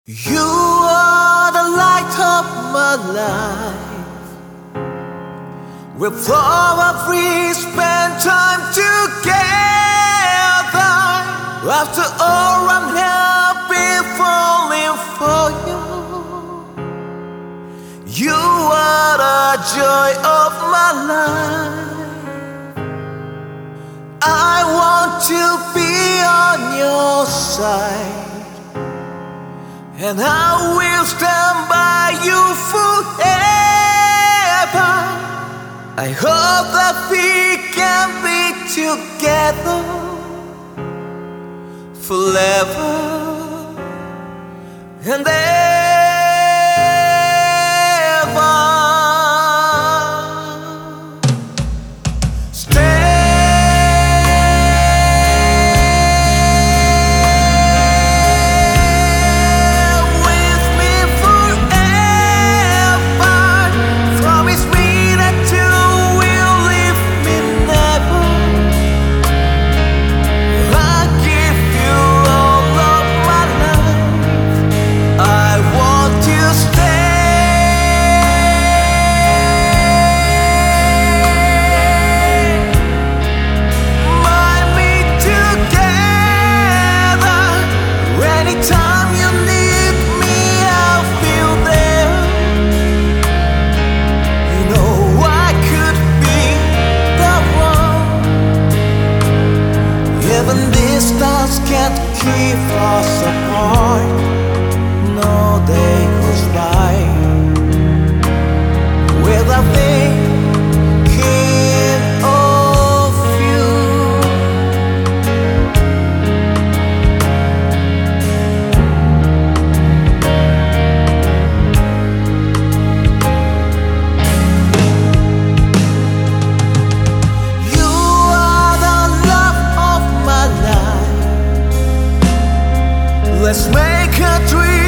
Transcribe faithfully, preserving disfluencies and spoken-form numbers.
You are the light of my life. With all of we spend time together. After all, I'm happy falling for you. You are the joy of my life. I want to be on your side, and I will stand by you forever. I hope that we can be together forever and ever. Even these stars can't keep us apart. No day goes by without thinking of you. You are the love of my life. Let's make a dream.